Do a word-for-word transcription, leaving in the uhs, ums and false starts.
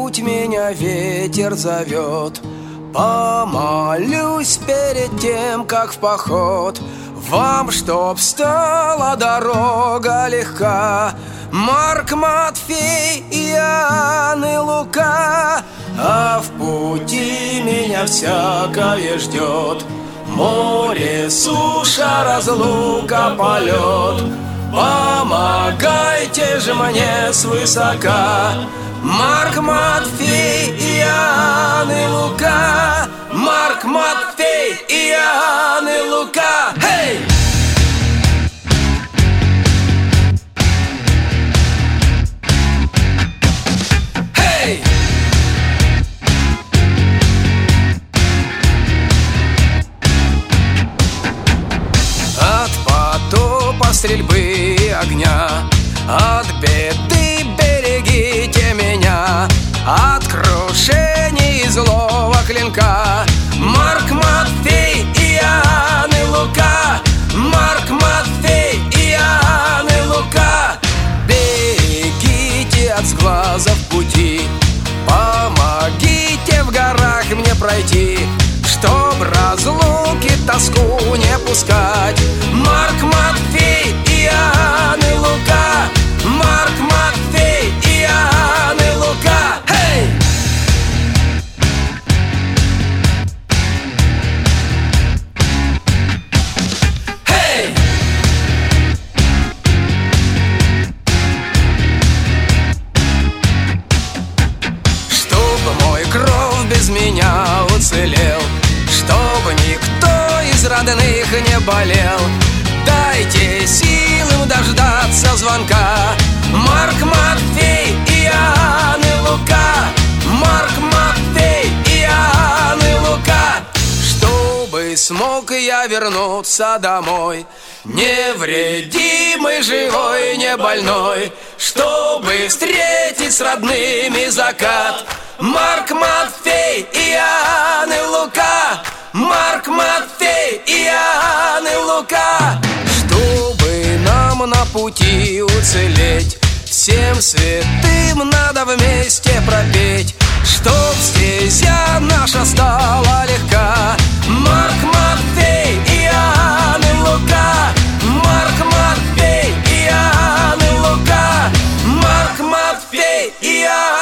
путь меня ветер зовет. Помолюсь перед тем, как в поход, вам, чтоб стала дорога легка. Марк, Матфей, Иоанн и Лука, а в пути меня всякое ждет. Море, суша, разлука, полет. Помогайте же мне свысока. Марк, Матфей, Иоанн и Лука. Марк, Матфей, Иоанн и Лука. Хей! Хей! От потопа, стрельбы и огня, от беды берегите меня, от крушений и злого клинка. Марк, Матфей, Иоанн и Лука. Марк, Матфей, Иоанн и Лука. Берегите от сглаза в пути, помогите в горах мне пройти, чтоб разлуки тоску не пускать. Марк, Матфей, Иоанн и Лука. Марк, Матфей, Иоанн и Лука. Хей! Хей! Чтоб мой кров без меня уцелел, чтобы никто из родных не болел, дайте силам дождаться звонка. Марк, Матфей, Иоанн и Лука. Марк, Матфей, Иоанн и Лука. Чтобы смог я вернуться домой, невредимый, живой, не больной, чтобы встретить с родными закат. Марк, Матфей, Иоанн и Лука. Марк, Матфей, Иоанн и Лука. Чтобы нам на пути уцелеть, всем святым надо вместе пропеть, чтоб стезя наша стала легка. Марк, Матфей, Иоанн и Лука. Марк, Матфей, Иоанн и Лука. Марк, Матфей, Иоанн.